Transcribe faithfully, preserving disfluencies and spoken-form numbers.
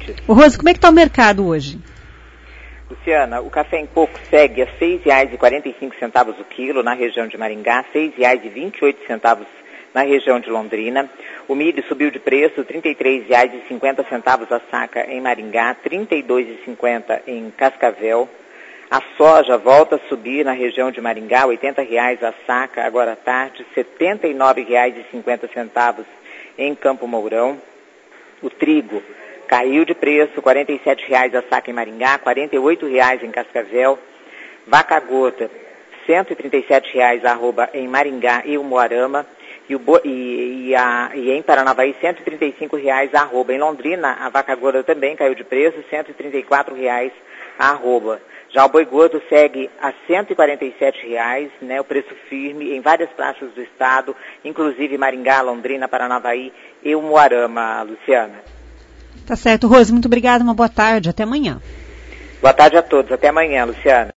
ouvintes. Ô Rose, como é que está o mercado hoje? Luciana, o café em coco segue a seis reais e quarenta e cinco centavos o quilo na região de Maringá, seis reais e vinte e oito centavos na região de Londrina. O milho subiu de preço, trinta e três reais e cinquenta centavos a saca em Maringá, trinta e dois reais e cinquenta centavos em Cascavel. A soja volta a subir na região de Maringá, oitenta reais a saca agora à tarde, setenta e nove reais e cinquenta centavos em Campo Mourão. O trigo caiu de preço, quarenta e sete reais a saca em Maringá, quarenta e oito reais em Cascavel. Vaca gorda, cento e trinta e sete reais a arroba em Maringá e Umuarama. E, o, e, e, a, e em Paranavaí, cento e trinta e cinco reais a arroba. Em Londrina, a vaca gorda também caiu de preço, cento e trinta e quatro reais a arroba. Já o boi gordo segue a cento e quarenta e sete reais, né, o preço firme em várias praças do estado, inclusive Maringá, Londrina, Paranavaí e Umuarama, Luciana. Tá certo, Rose, muito obrigada, uma boa tarde, até amanhã. Boa tarde a todos, até amanhã, Luciana.